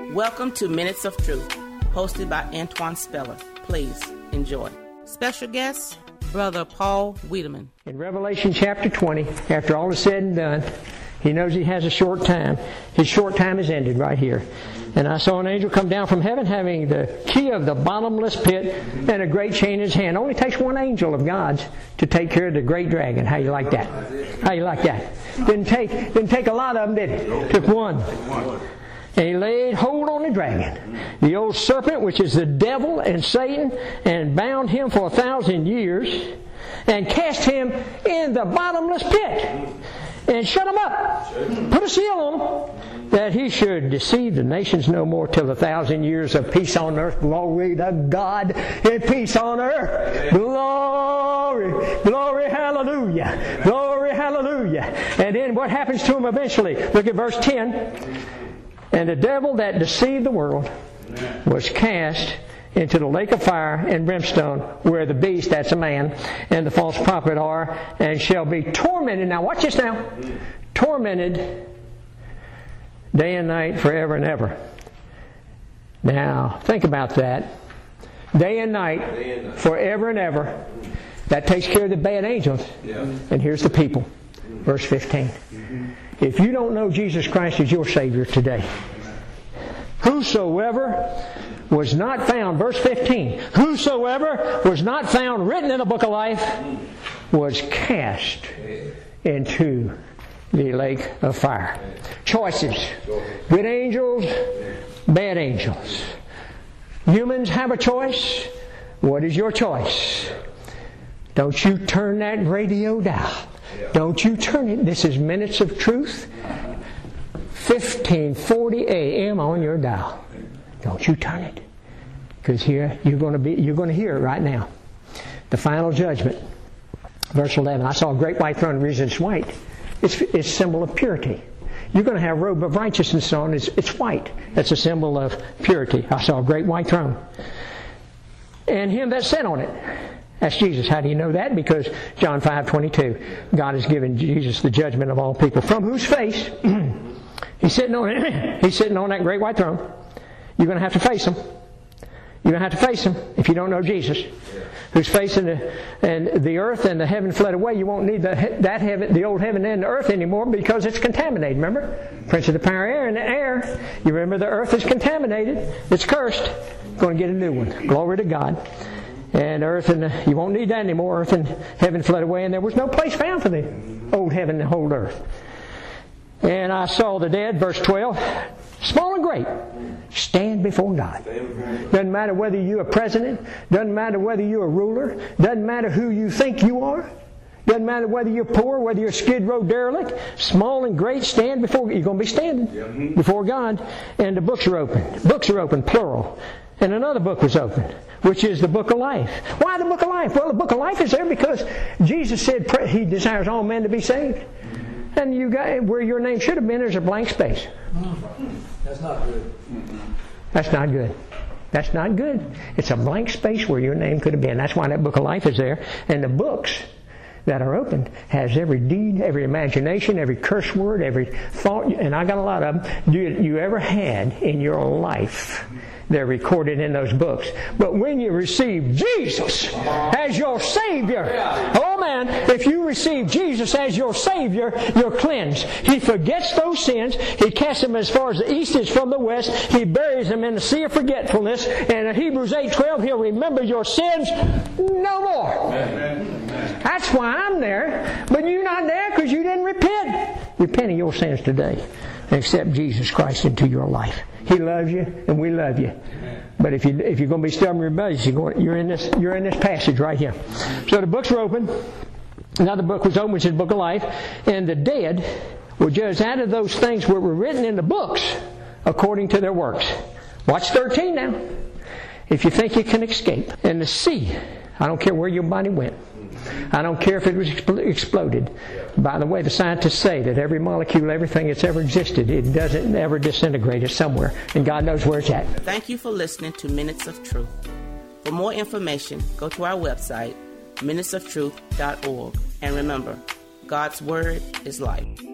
Welcome to Minutes of Truth, hosted by Antoine Speller. Please enjoy. Special guest, Brother Paul Wiedemann. In Revelation chapter 20, after all is said and done, he knows he has a short time. His short time is ended right here. And I saw an angel come down from heaven having the key of the bottomless pit and a great chain in his hand. It only takes one angel of God's to take care of the great dragon. How you like that? How you like that? Didn't take a lot of them, did it? Took one. And he laid hold on the dragon, the old serpent, which is the devil and Satan, and bound him for 1,000 years, and cast him in the bottomless pit, and shut him up, put a seal on him, that he should deceive the nations no more till the 1,000 years of peace on earth. Glory to God and peace on earth. Glory, glory, hallelujah, glory, hallelujah. And then what happens to him eventually? Look at verse 10. And the devil that deceived the world was cast into the lake of fire and brimstone, where the beast, that's a man, and the false prophet are, and shall be tormented. Now watch this now. Tormented day and night forever and ever. Now think about that. Day and night forever and ever. That takes care of the bad angels. And here's the people. Verse 15. If you don't know Jesus Christ as your Savior today, whosoever was not found, verse 15, whosoever was not found written in the book of life was cast into the lake of fire. Choices. Good angels, bad angels. Humans have a choice. What is your choice? Don't you turn that radio down. Don't you turn it. This is Minutes of Truth, 1540 a.m. on your dial. Don't you turn it, because here you're going to hear it right now. The final judgment, verse 11. I saw a great white throne. The reason it's white, it's a symbol of purity. You're going to have a robe of righteousness on. It's white. That's a symbol of purity. I saw a great white throne, and him that sat on it. That's Jesus. How do you know that? Because John 5:22, God has given Jesus the judgment of all people, from whose face he's sitting on it. He's sitting on that great white throne. You're going to have to face him. You're going to have to face him if you don't know Jesus, whose face and the earth and the heaven fled away. You won't need that heaven, the old heaven and the earth anymore, because it's contaminated. Remember, Prince of the power of air and the air. You remember the earth is contaminated. It's cursed. Going to get a new one. Glory to God. And earth and you won't need that anymore. Earth and heaven fled away, and there was no place found for the old heaven and old earth. And I saw the dead, verse 12, small and great, stand before God. Doesn't matter whether you're a president, doesn't matter whether you're a ruler, doesn't matter who you think you are, doesn't matter whether you're poor, whether you're a skid row derelict, small and great, stand before. You're going to be standing before God, and the books are open. Books are open, plural. And another book was opened, which is the book of life. Why the book of life? Well, the book of life is there because Jesus said He desires all men to be saved. And you got where your name should have been, there's a blank space. That's not good. That's not good. That's not good. It's a blank space where your name could have been. That's why that book of life is there. And the books that are opened has every deed, every imagination, every curse word, every thought, and I got a lot of them you ever had in your life. They're recorded in those books. But when you receive Jesus as your Savior, oh man, if you receive Jesus as your Savior, you're cleansed. He forgets those sins. He casts them as far as the east is from the west. He buries them in the sea of forgetfulness. And in Hebrews 8:12, He'll remember your sins no more. That's why I'm there. But you're not there because you didn't repent. Repent of your sins today and accept Jesus Christ into your life. He loves you, and we love you. But if you're going to be stubborn and rebellious, you're in this passage right here. So the books were open. Another book was opened, which is the book of life, and the dead were judged out of those things that were written in the books according to their works. Watch 13 now. If you think you can escape, and the sea, I don't care where your body went. I don't care if it was exploded. By the way, the scientists say that every molecule, everything that's ever existed, it doesn't ever disintegrate. It's somewhere, and God knows where it's at. Thank you for listening to Minutes of Truth. For more information, go to our website, minutesoftruth.org. And remember, God's Word is life.